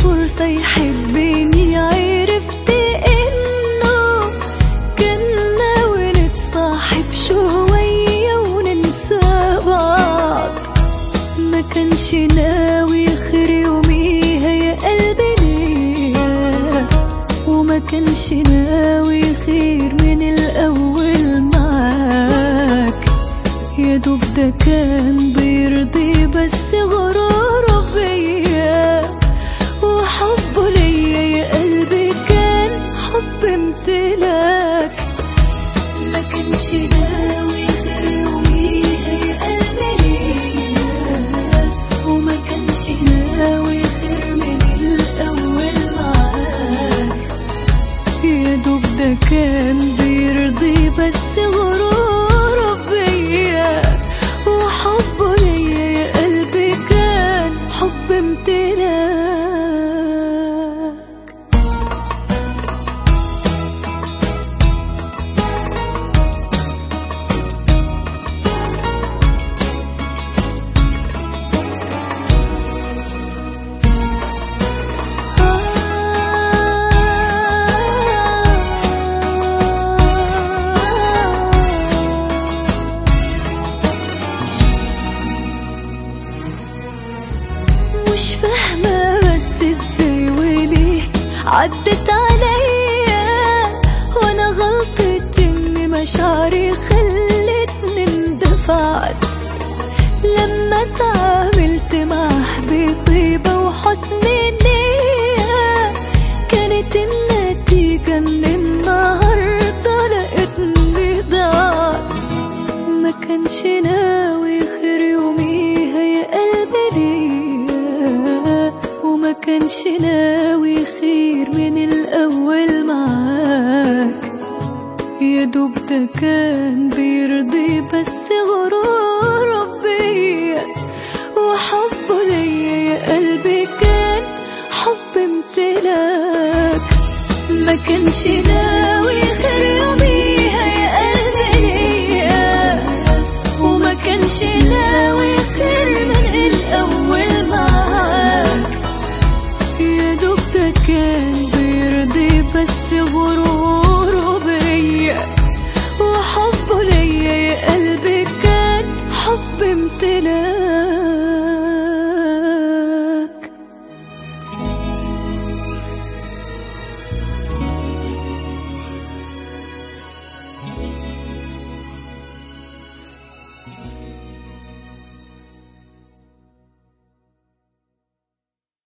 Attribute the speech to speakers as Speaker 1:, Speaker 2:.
Speaker 1: فرصة يحبني، عرفت إنه كان ناوي نتصاحب شوية وننسى بعض. ما كانش ناوي خير يوميها يا قلبي ليا، وما كانش ناوي خير من الأول معاك. يا دوب ده كان بيرضي بس غروره بيا، وحبه ليا يا قلبي كان حب امتلاك. ما كانش ناوي غير يوميها يا قلبي ليا، وما كانش ناوي غير من الأول معاك. يا دوب ده كان بيرضي بس غروره بيا، وحبه ليا يا قلبي كان حب امتلاك. مش فاهمة بس ازاي وليه عدت عليا، وانا غلطت ان مشاعري خلتني اندفعت. لما اتعاملت معاه بطيبة وحسن نية، كانت النتيجة ان النهاردة لقيتني ضاعت. ما كانش ناوي خير يوميها يا قلبي ليا، وما كانش ناوي خير من الأول معاك. يا دوب ده كان بيرضي بس